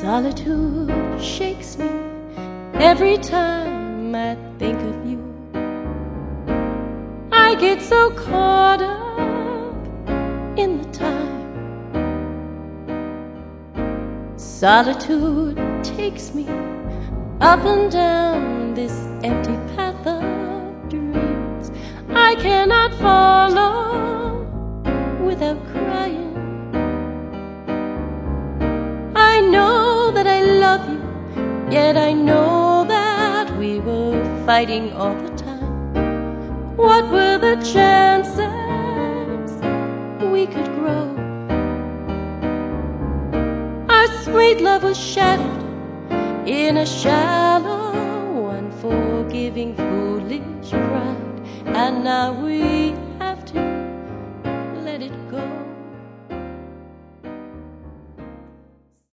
Solitude shakes me every time I think of you. I get so caught up in the time. Solitude takes me up and down this empty path of dreams. I cannot follow without crying. I know that I love you, yet I know that we were fighting all the time. What were the chances we could grow? Our sweet love was shattered in a shallow, unforgiving, foolish pride. And now we